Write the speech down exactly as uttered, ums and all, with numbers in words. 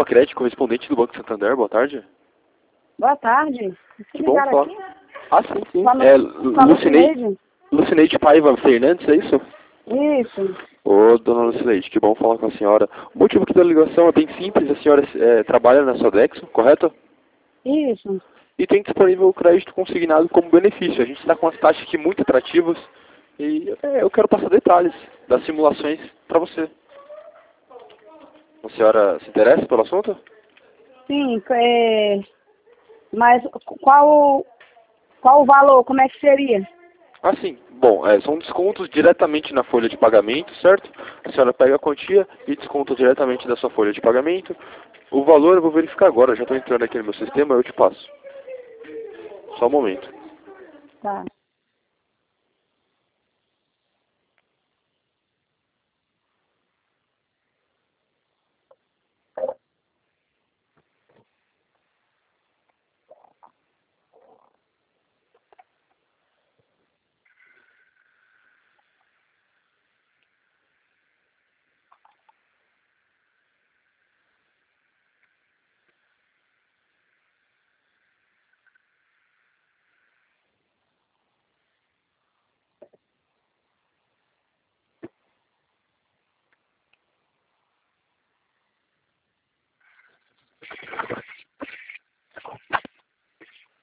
Macrete, correspondente do Banco Santander. Boa tarde. Boa tarde. Que bom falar. Aqui? Ah, sim, sim. Fala, é fala Lucineide, Lucineide Paiva Fernandes, é isso? Isso. Ô, dona Lucineide, que bom falar com a senhora. O motivo aqui da ligação é bem simples. A senhora é, trabalha na Sodexo, correto? Isso. E tem disponível o crédito consignado como benefício. A gente está com as taxas aqui muito atrativas e é, eu quero passar detalhes das simulações para você. A senhora se interessa pelo assunto? Sim, é... mas qual, qual o valor? Como é que seria? Ah, sim. Bom, é, são descontos diretamente na folha de pagamento, certo? A senhora pega a quantia e desconta diretamente da sua folha de pagamento. O valor eu vou verificar agora, já estou entrando aqui no meu sistema, eu te passo. Só um momento. Tá.